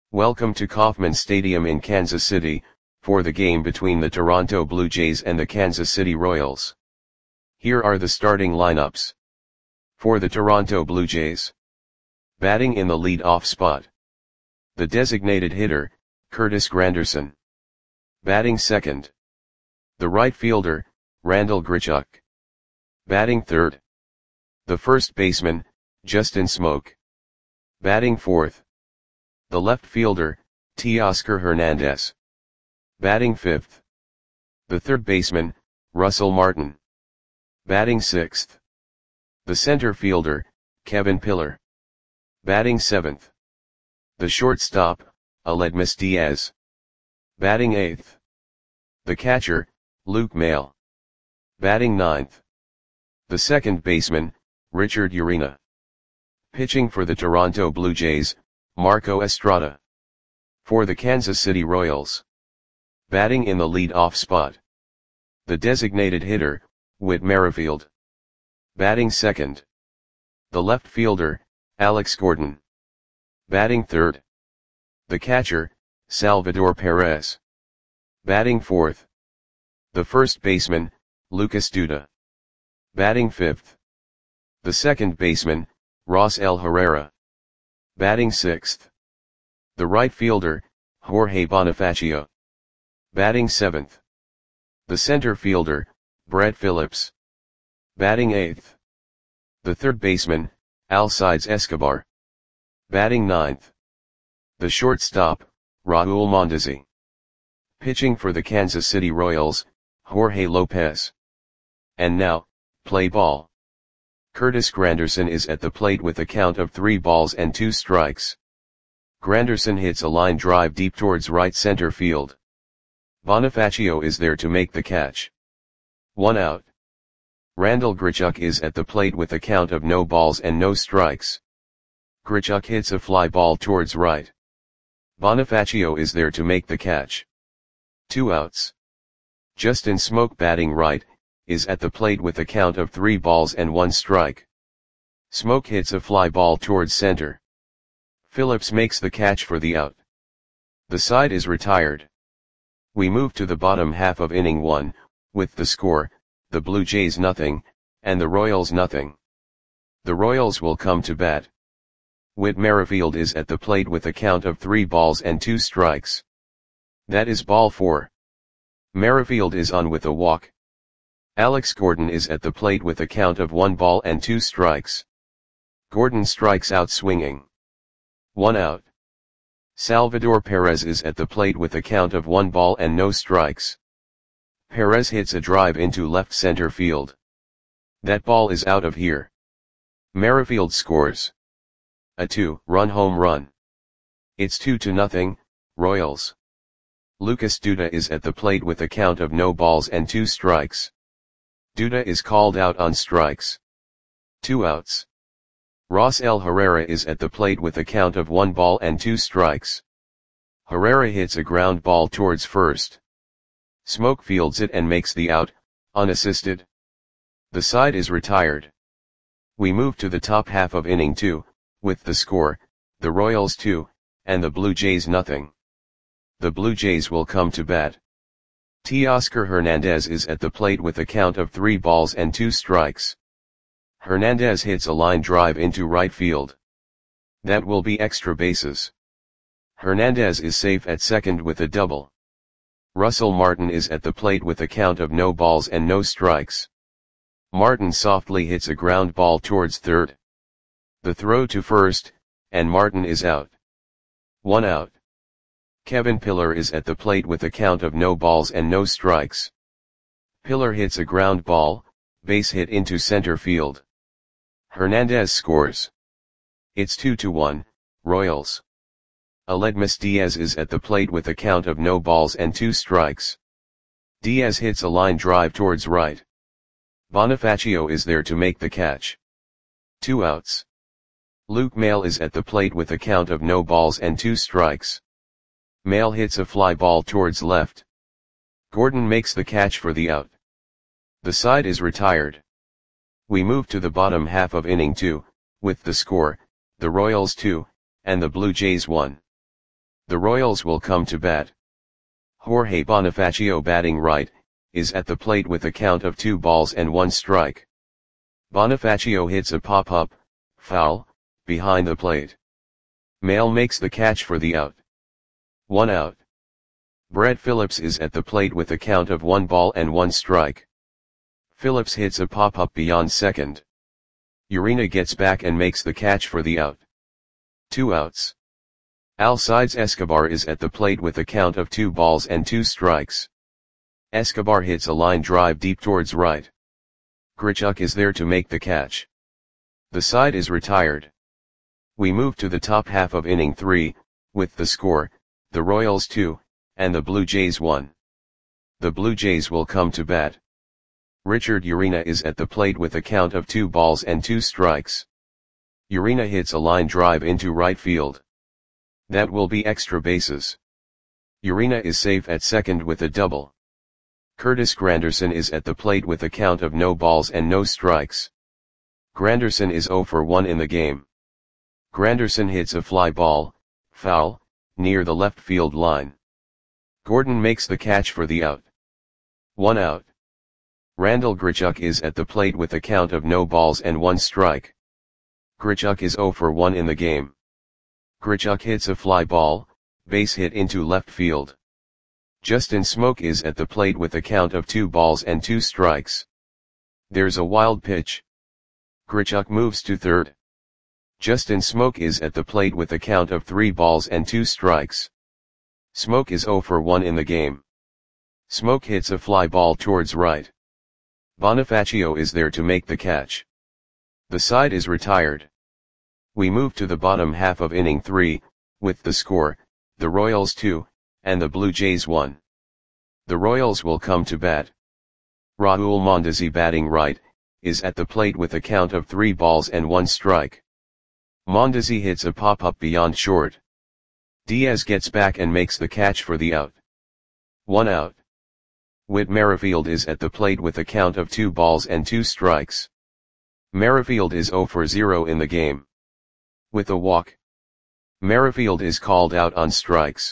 Welcome to Kauffman Stadium in Kansas City, for the game between the Toronto Blue Jays and the Kansas City Royals. Here are the starting lineups. For the Toronto Blue Jays. Batting in the lead-off spot. The designated hitter, Curtis Granderson. Batting second. The right fielder, Randal Grichuk. Batting third. The first baseman, Justin Smoak. Batting fourth. The left fielder, Teoscar Hernandez. Batting fifth. The third baseman, Russell Martin. Batting sixth. The center fielder, Kevin Pillar. Batting seventh. The shortstop, Aledmys Diaz. Batting eighth. The catcher, Luke Maile. Batting ninth. The second baseman, Richard Urena. Pitching for the Toronto Blue Jays, Marco Estrada. For the Kansas City Royals. Batting in the lead-off spot. The designated hitter, Whit Merrifield. Batting second. The left fielder, Alex Gordon. Batting third. The catcher, Salvador Perez. Batting fourth. The first baseman, Lucas Duda. Batting fifth. The second baseman, Rosell Herrera. Batting sixth. The right fielder, Jorge Bonifacio. Batting seventh. The center fielder, Brett Phillips. Batting eighth. The third baseman, Alcides Escobar. Batting ninth. The shortstop, Raul Mondesi. Pitching for the Kansas City Royals, Jorge Lopez. And now, play ball. Curtis Granderson is at the plate with a count of 3 balls and 2 strikes. Granderson hits a line drive deep towards right center field. Bonifacio is there to make the catch. 1 out. Randal Grichuk is at the plate with a count of no balls and no strikes. Grichuk hits a fly ball towards right. Bonifacio is there to make the catch. 2 outs. Justin Smoak, batting right, is at the plate with a count of 3 balls and 1 strike. Smoak hits a fly ball towards center. Phillips makes the catch for the out. The side is retired. We move to the bottom half of inning 1, with the score, the Blue Jays 0, and the Royals 0. The Royals will come to bat. Whit Merrifield is at the plate with a count of 3 balls and 2 strikes. That is ball 4. Merrifield is on with a walk. Alex Gordon is at the plate with a count of 1 ball and 2 strikes. Gordon strikes out swinging. 1 out. Salvador Perez is at the plate with a count of 1 ball and no strikes. Perez hits a drive into left center field. That ball is out of here. Merrifield scores a 2-run home run. It's 2-0, Royals. Lucas Duda is at the plate with a count of no balls and 2 strikes. Duda is called out on strikes. 2 outs. Rosell Herrera is at the plate with a count of 1 ball and 2 strikes. Herrera hits a ground ball towards first. Smoak fields it and makes the out, unassisted. The side is retired. We move to the top half of inning 2, with the score, the Royals 2, and the Blue Jays 0. The Blue Jays will come to bat. Teoscar Hernandez is at the plate with a count of 3 balls and 2 strikes. Hernandez hits a line drive into right field. That will be extra bases. Hernandez is safe at second with a double. Russell Martin is at the plate with a count of no balls and no strikes. Martin softly hits a ground ball towards third. The throw to first, and Martin is out. 1 out. Kevin Pillar is at the plate with a count of no balls and no strikes. Pillar hits a ground ball, base hit into center field. Hernandez scores. It's 2-1, Royals. Aledmys Diaz is at the plate with a count of no balls and 2 strikes. Diaz hits a line drive towards right. Bonifacio is there to make the catch. 2 outs. Luke Maile is at the plate with a count of no balls and 2 strikes. Maile hits a fly ball towards left. Gordon makes the catch for the out. The side is retired. We move to the bottom half of inning 2, with the score, the Royals 2, and the Blue Jays 1. The Royals will come to bat. Jorge Bonifacio batting right, is at the plate with a count of 2 balls and 1 strike. Bonifacio hits a pop-up, foul, behind the plate. Male makes the catch for the out. 1 out. Brett Phillips is at the plate with a count of 1 ball and 1 strike. Phillips hits a pop-up beyond second. Urena gets back and makes the catch for the out. 2 outs. Alcides Escobar is at the plate with a count of 2 balls and 2 strikes. Escobar hits a line drive deep towards right. Grichuk is there to make the catch. The side is retired. We move to the top half of inning 3, with the score, the Royals 2, and the Blue Jays 1. The Blue Jays will come to bat. Richard Urena is at the plate with a count of 2 balls and 2 strikes. Urena hits a line drive into right field. That will be extra bases. Urena is safe at second with a double. Curtis Granderson is at the plate with a count of no balls and no strikes. Granderson is 0 for 1 in the game. Granderson hits a fly ball, foul, near the left field line. Gordon makes the catch for the out. 1 out. Randall Grichuk is at the plate with a count of no balls and 1 strike. Grichuk is 0 for 1 in the game. Grichuk hits a fly ball, base hit into left field. Justin Smoke is at the plate with a count of 2 balls and 2 strikes. There's a wild pitch. Grichuk moves to third. Justin Smoke is at the plate with a count of 3 balls and 2 strikes. Smoke is 0 for 1 in the game. Smoke hits a fly ball towards right. Bonifacio is there to make the catch. The side is retired. We move to the bottom half of inning 3, with the score, the Royals 2, and the Blue Jays 1. The Royals will come to bat. Raul Mondesi batting right, is at the plate with a count of 3 balls and 1 strike. Mondesi hits a pop-up beyond short. Diaz gets back and makes the catch for the out. 1 out. Whit Merrifield is at the plate with a count of 2 balls and 2 strikes. Merrifield is 0 for 0 in the game. With a walk. Merrifield is called out on strikes.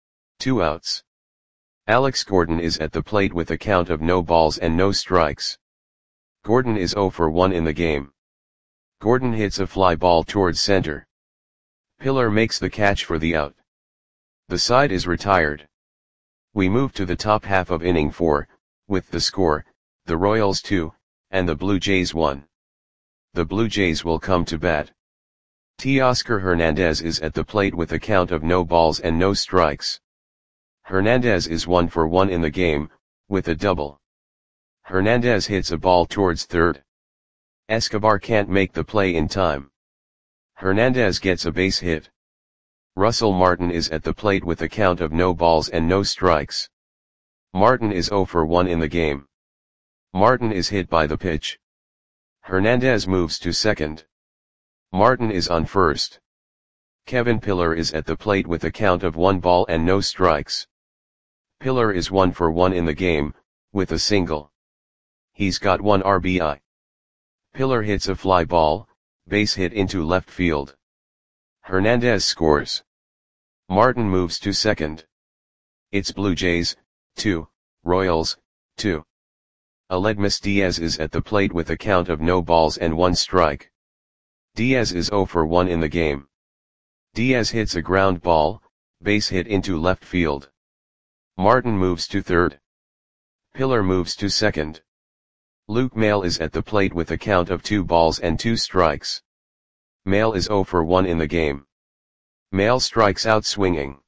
2 outs. Alex Gordon is at the plate with a count of no balls and no strikes. Gordon is 0 for 1 in the game. Gordon hits a fly ball towards center. Pillar makes the catch for the out. The side is retired. We move to the top half of inning 4, with the score, the Royals 2, and the Blue Jays 1. The Blue Jays will come to bat. Teoscar Hernandez is at the plate with a count of no balls and no strikes. Hernandez is 1 for 1 in the game, with a double. Hernandez hits a ball towards third. Escobar can't make the play in time. Hernandez gets a base hit. Russell Martin is at the plate with a count of no balls and no strikes. Martin is 0 for 1 in the game. Martin is hit by the pitch. Hernandez moves to second. Martin is on first. Kevin Pillar is at the plate with a count of 1 ball and no strikes. Pillar is 1 for 1 in the game, with a single. He's got 1 RBI. Pillar hits a fly ball, base hit into left field. Hernandez scores. Martin moves to second. It's Blue Jays, 2, Royals, 2. Aledmus Diaz is at the plate with a count of no balls and 1 strike. Diaz is 0 for 1 in the game. Diaz hits a ground ball, base hit into left field. Martin moves to third. Pillar moves to second. Luke Maile is at the plate with a count of 2 balls and 2 strikes. Maile is 0 for 1 in the game. Maile strikes out swinging.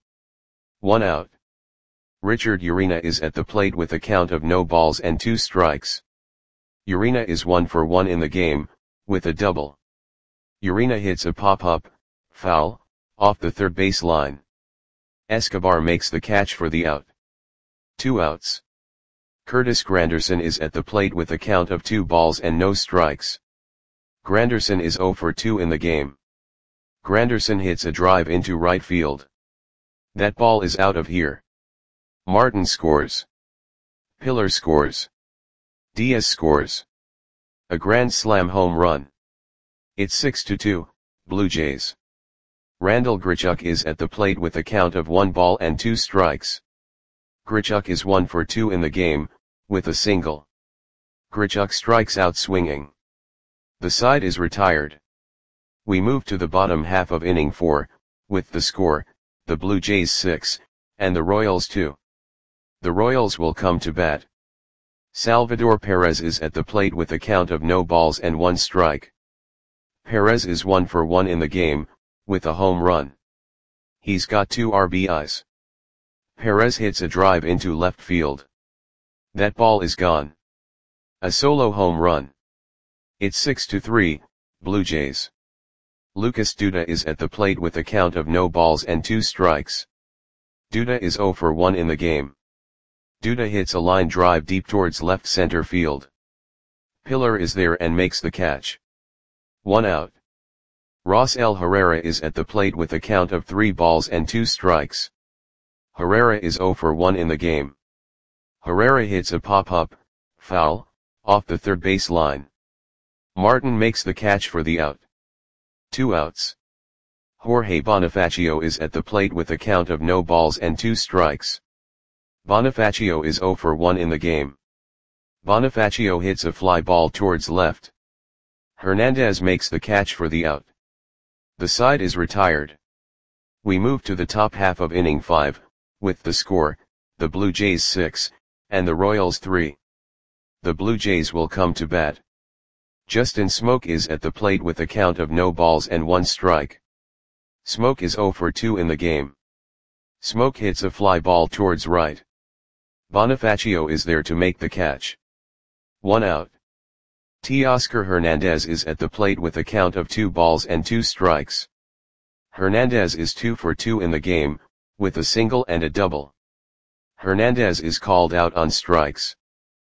1 out. Richard Urena is at the plate with a count of no balls and 2 strikes. Urena is 1 for 1 in the game, with a double. Urena hits a pop-up, foul, off the third base line. Escobar makes the catch for the out. 2 outs. Curtis Granderson is at the plate with a count of 2 balls and no strikes. Granderson is 0 for 2 in the game. Granderson hits a drive into right field. That ball is out of here. Martin scores. Pillar scores. Diaz scores. A grand slam home run. It's 6-2, Blue Jays. Randal Grichuk is at the plate with a count of 1 ball and 2 strikes. Grichuk is 1 for 2 in the game, with a single. Grichuk strikes out swinging. The side is retired. We move to the bottom half of inning 4, with the score, the Blue Jays 6, and the Royals 2. The Royals will come to bat. Salvador Perez is at the plate with a count of no balls and 1 strike. Perez is 1 for 1 in the game, with a home run. He's got 2 RBIs. Perez hits a drive into left field. That ball is gone. A solo home run. It's 6-3, Blue Jays. Lucas Duda is at the plate with a count of no balls and 2 strikes. Duda is 0 for 1 in the game. Duda hits a line drive deep towards left center field. Pillar is there and makes the catch. 1 out. Rosell Herrera is at the plate with a count of 3 balls and 2 strikes. Herrera is 0 for 1 in the game. Herrera hits a pop-up, foul, off the third base line. Martin makes the catch for the out. 2 outs. Jorge Bonifacio is at the plate with a count of no balls and 2 strikes. Bonifacio is 0 for 1 in the game. Bonifacio hits a fly ball towards left. Hernandez makes the catch for the out. The side is retired. We move to the top half of inning 5, with the score, the Blue Jays 6, and the Royals 3. The Blue Jays will come to bat. Justin Smoak is at the plate with a count of no balls and 1 strike. Smoak is 0 for 2 in the game. Smoak hits a fly ball towards right. Bonifacio is there to make the catch. 1 out. Teoscar Hernandez is at the plate with a count of 2 balls and 2 strikes. Hernandez is 2 for 2 in the game, with a single and a double. Hernandez is called out on strikes.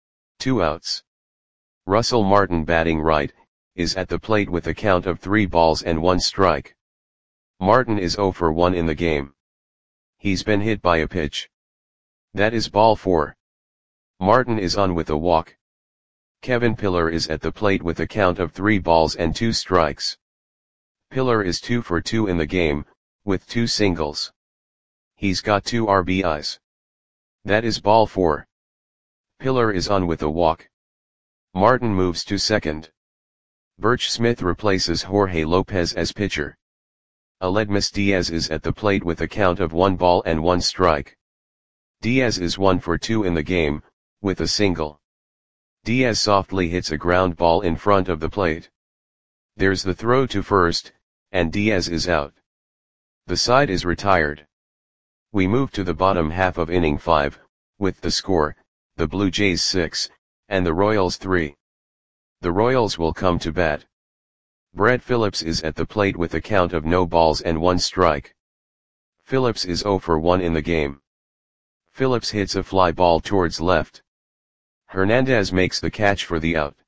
2 outs. Russell Martin batting right, is at the plate with a count of 3 balls and 1 strike. Martin is 0 for 1 in the game. He's been hit by a pitch. That is ball 4. Martin is on with a walk. Kevin Pillar is at the plate with a count of 3 balls and 2 strikes. Pillar is 2 for 2 in the game, with 2 singles. He's got 2 RBIs. That is ball 4. Pillar is on with a walk. Martin moves to second. Birch Smith replaces Jorge Lopez as pitcher. Aledmus Diaz is at the plate with a count of 1 ball and 1 strike. Diaz is 1 for 2 in the game, with a single. Diaz softly hits a ground ball in front of the plate. There's the throw to first, and Diaz is out. The side is retired. We move to the bottom half of inning 5, with the score, the Blue Jays 6, and the Royals 3. The Royals will come to bat. Brett Phillips is at the plate with a count of no balls and 1 strike. Phillips is 0 for 1 in the game. Phillips hits a fly ball towards left. Hernandez makes the catch for the out.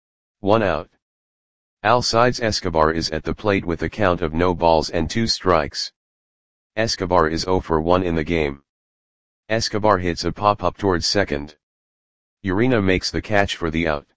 1 out. Alcides Escobar is at the plate with a count of no balls and 2 strikes. Escobar is 0 for 1 in the game. Escobar hits a pop-up towards second. Urena makes the catch for the out.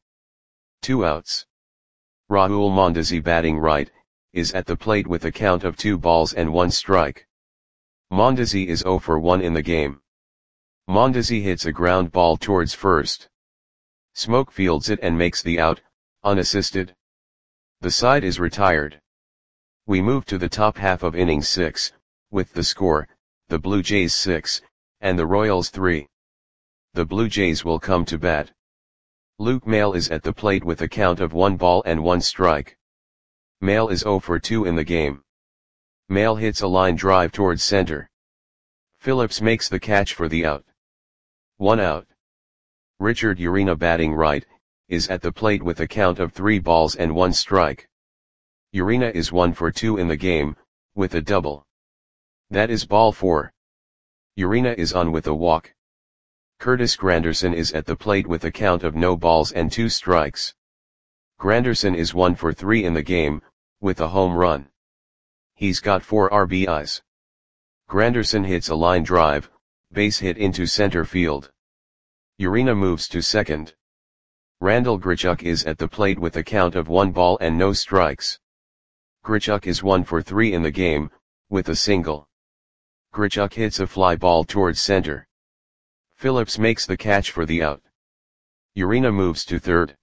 2 outs. Raul Mondesi batting right, is at the plate with a count of 2 balls and 1 strike. Mondesi is 0 for 1 in the game. Mondesi hits a ground ball towards first. Smoak fields it and makes the out, unassisted. The side is retired. We move to the top half of inning 6, with the score, the Blue Jays 6, and the Royals 3. The Blue Jays will come to bat. Luke Maile is at the plate with a count of 1 ball and 1 strike. Maile is 0 for 2 in the game. Maile hits a line drive towards center. Phillips makes the catch for the out. 1 out. Richard Urena batting right, is at the plate with a count of 3 balls and 1 strike. Urena is 1 for 2 in the game, with a double. That is ball 4. Urena is on with a walk. Curtis Granderson is at the plate with a count of no balls and 2 strikes. Granderson is 1 for 3 in the game, with a home run. He's got 4 RBIs. Granderson hits a line drive, base hit into center field. Urena moves to second. Randal Grichuk is at the plate with a count of 1 ball and no strikes. Grichuk is 1 for 3 in the game, with a single. Grichuk hits a fly ball towards center. Phillips makes the catch for the out. Urena moves to third.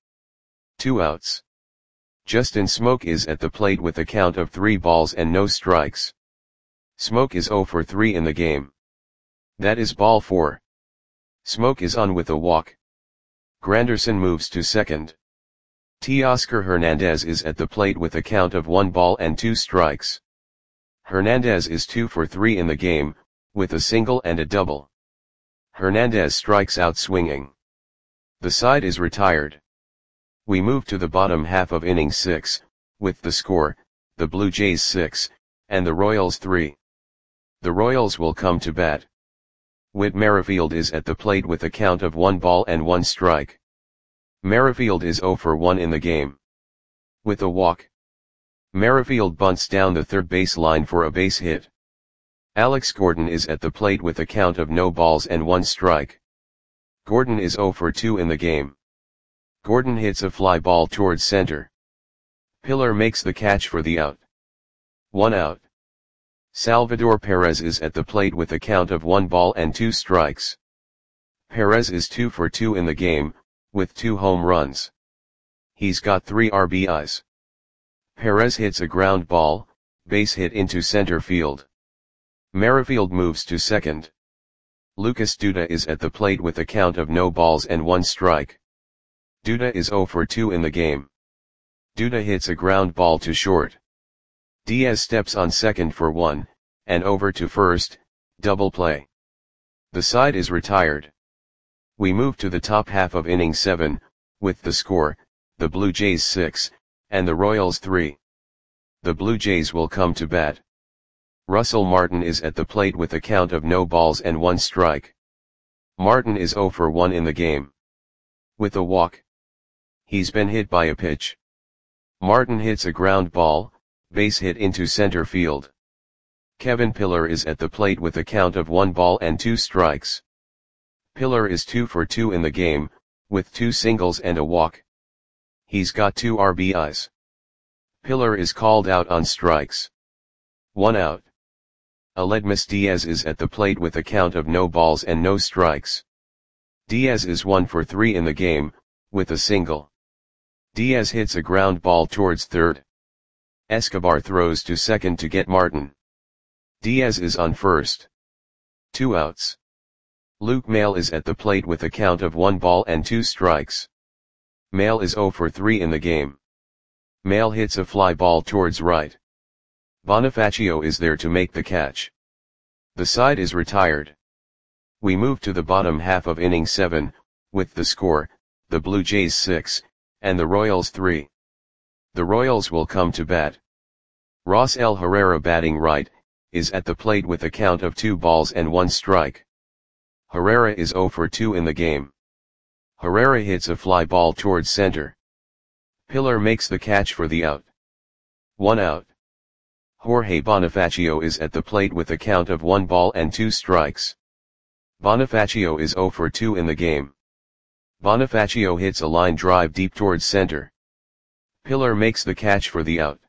2 outs. Justin Smoke is at the plate with a count of 3 balls and no strikes. Smoke is 0 for 3 in the game. That is ball 4. Smoke is on with a walk. Granderson moves to second. Teoscar Hernandez is at the plate with a count of 1 ball and 2 strikes. Hernandez is 2 for 3 in the game, with a single and a double. Hernandez strikes out swinging. The side is retired. We move to the bottom half of inning 6, with the score, the Blue Jays 6, and the Royals 3. The Royals will come to bat. Whit Merrifield is at the plate with a count of 1 ball and 1 strike. Merrifield is 0 for 1 in the game. With a walk. Merrifield bunts down the third base line for a base hit. Alex Gordon is at the plate with a count of no balls and 1 strike. Gordon is 0 for 2 in the game. Gordon hits a fly ball towards center. Pillar makes the catch for the out. 1 out. Salvador Perez is at the plate with a count of 1 ball and 2 strikes. Perez is 2 for 2 in the game, with 2 home runs. He's got 3 RBIs. Perez hits a ground ball, base hit into center field. Merrifield moves to second. Lucas Duda is at the plate with a count of no balls and 1 strike. Duda is 0 for 2 in the game. Duda hits a ground ball to short. Diaz steps on second for 1, and over to first, double play. The side is retired. We move to the top half of inning 7, with the score, the Blue Jays 6, and the Royals 3. The Blue Jays will come to bat. Russell Martin is at the plate with a count of no balls and 1 strike. Martin is 0 for 1 in the game. With a walk. He's been hit by a pitch. Martin hits a ground ball, base hit into center field. Kevin Pillar is at the plate with a count of 1 ball and 2 strikes. Pillar is 2 for 2 in the game, with 2 singles and a walk. He's got 2 RBIs. Pillar is called out on strikes. 1 out. Aledmus Diaz is at the plate with a count of no balls and no strikes. Diaz is 1 for 3 in the game, with a single. Diaz hits a ground ball towards third. Escobar throws to second to get Martin. Diaz is on first. 2 outs. Luke Maile is at the plate with a count of 1 ball and 2 strikes. Maile is 0 for 3 in the game. Maile hits a fly ball towards right. Bonifacio is there to make the catch. The side is retired. We move to the bottom half of inning 7, with the score, the Blue Jays 6, and the Royals 3. The Royals will come to bat. Ross L. Herrera batting right, is at the plate with a count of 2 balls and 1 strike. Herrera is 0 for 2 in the game. Herrera hits a fly ball towards center. Pillar makes the catch for the out. 1 out. Jorge Bonifacio is at the plate with a count of 1 ball and 2 strikes. Bonifacio is 0 for 2 in the game. Bonifacio hits a line drive deep towards center. Pillar makes the catch for the out.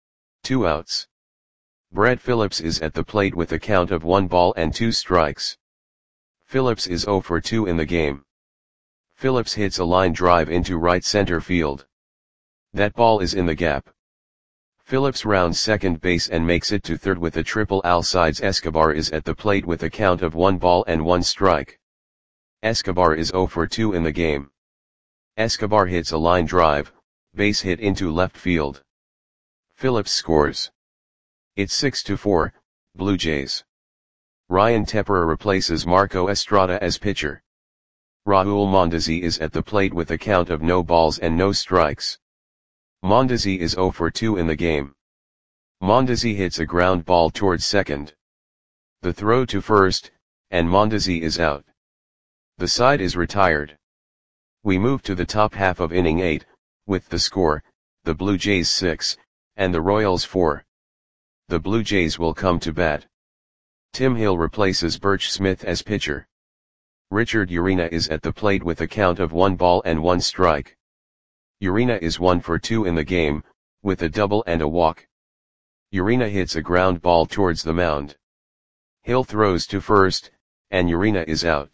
2 outs. Brett Phillips is at the plate with a count of 1 ball and 2 strikes. Phillips is 0 for 2 in the game. Phillips hits a line drive into right center field. That ball is in the gap. Phillips rounds second base and makes it to third with a triple. Alcides Escobar is at the plate with a count of 1 ball and 1 strike. Escobar is 0 for 2 in the game. Escobar hits a line drive, base hit into left field. Phillips scores. It's 6-4, Blue Jays. Ryan Tepera replaces Marco Estrada as pitcher. Raul Mondesi is at the plate with a count of no balls and no strikes. Mondesi is 0 for 2 in the game. Mondesi hits a ground ball towards second. The throw to first, and Mondesi is out. The side is retired. We move to the top half of inning 8, with the score, the Blue Jays 6, and the Royals 4. The Blue Jays will come to bat. Tim Hill replaces Birch Smith as pitcher. Richard Urena is at the plate with a count of 1 ball and 1 strike. Urena is 1 for 2 in the game, with a double and a walk. Urena hits a ground ball towards the mound. Hill throws to first, and Urena is out.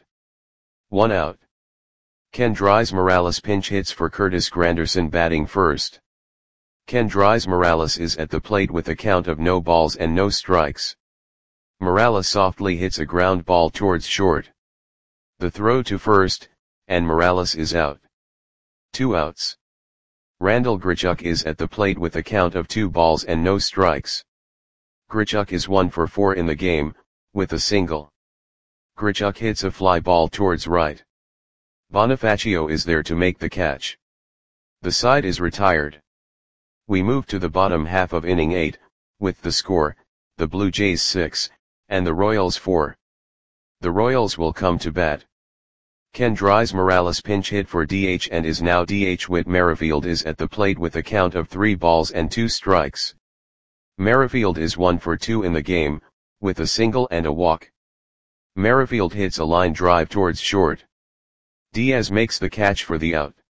1 out. Kendrys Morales pinch hits for Curtis Granderson batting first. Kendrys Morales is at the plate with a count of no balls and no strikes. Morales softly hits a ground ball towards short. The throw to first, and Morales is out. 2 outs. Randal Grichuk is at the plate with a count of 2 balls and no strikes. Grichuk is 1 for 4 in the game, with a single. Grichuk hits a fly ball towards right. Bonifacio is there to make the catch. The side is retired. We move to the bottom half of inning 8, with the score, the Blue Jays 6, and the Royals 4. The Royals will come to bat. Kendrys Morales pinch hit for DH and is now DH. Whit Merrifield is at the plate with a count of 3 balls and 2 strikes. Merrifield is 1 for 2 in the game, with a single and a walk. Merrifield hits a line drive towards short. Diaz makes the catch for the out.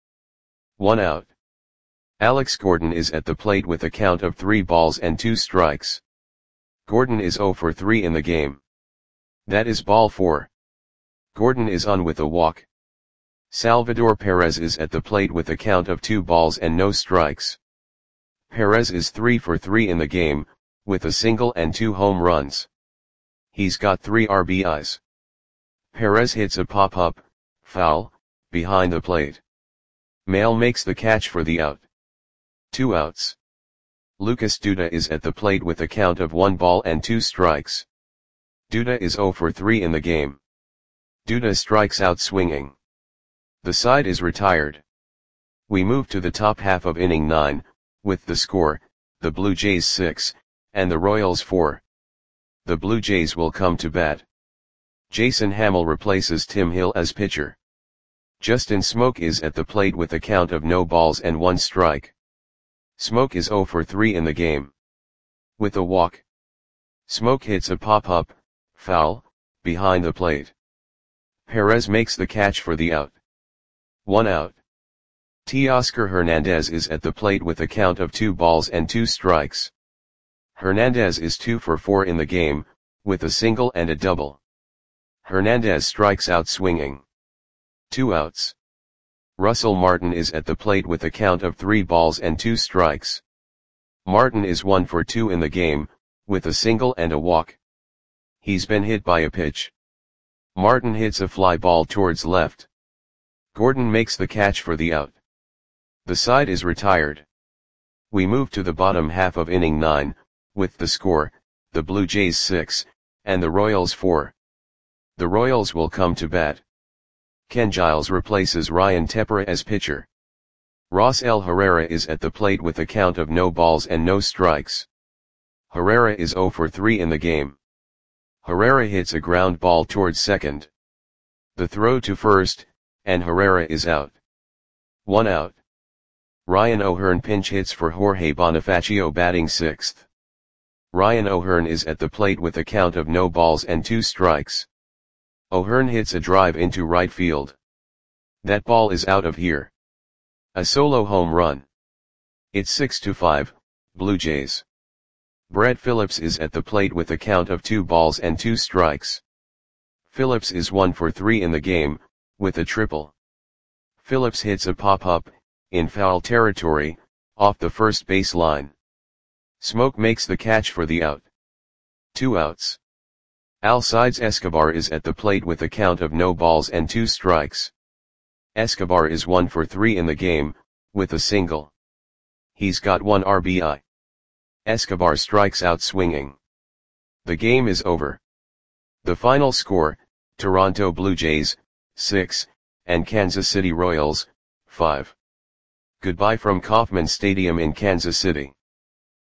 1 out. Alex Gordon is at the plate with a count of 3 balls and 2 strikes. Gordon is 0 for 3 in the game. That is ball 4. Gordon is on with a walk. Salvador Perez is at the plate with a count of 2 balls and no strikes. Perez is 3 for 3 in the game, with a single and 2 home runs. He's got 3 RBIs. Perez hits a pop-up, foul, behind the plate. Male makes the catch for the out. 2 outs. Lucas Duda is at the plate with a count of 1 ball and 2 strikes. Duda is 0 for 3 in the game. Duda strikes out swinging. The side is retired. We move to the top half of inning 9, with the score, the Blue Jays 6, and the Royals 4. The Blue Jays will come to bat. Jason Hammel replaces Tim Hill as pitcher. Justin Smoke is at the plate with a count of no balls and 1 strike. Smoke is 0 for 3 in the game. With a walk. Smoke hits a pop-up, foul, behind the plate. Perez makes the catch for the out. 1 out. Teoscar Hernandez is at the plate with a count of 2 balls and 2 strikes. Hernandez is 2 for 4 in the game, with a single and a double. Hernandez strikes out swinging. 2 outs. Russell Martin is at the plate with a count of 3 balls and 2 strikes. Martin is 1 for 2 in the game, with a single and a walk. He's been hit by a pitch. Martin hits a fly ball towards left. Gordon makes the catch for the out. The side is retired. We move to the bottom half of inning 9, with the score, the Blue Jays 6, and the Royals 4. The Royals will come to bat. Ken Giles replaces Ryan Tepera as pitcher. Ross L. Herrera is at the plate with a count of no balls and no strikes. Herrera is 0 for 3 in the game. Herrera hits a ground ball towards second. The throw to first, and Herrera is out. 1 out. Ryan O'Hearn pinch hits for Jorge Bonifacio batting 6th. Ryan O'Hearn is at the plate with a count of no balls and 2 strikes. O'Hearn hits a drive into right field. That ball is out of here. A solo home run. It's 6-5, Blue Jays. Brett Phillips is at the plate with a count of 2 balls and 2 strikes. Phillips is 1 for 3 in the game, with a triple. Phillips hits a pop-up, in foul territory, off the first base line. Smoke makes the catch for the out. 2 outs. Alcides Escobar is at the plate with a count of no balls and 2 strikes. Escobar is 1 for 3 in the game, with a single. He's got 1 RBI. Escobar strikes out swinging. The game is over. The final score, Toronto Blue Jays, 6, and Kansas City Royals, 5. Goodbye from Kauffman Stadium in Kansas City.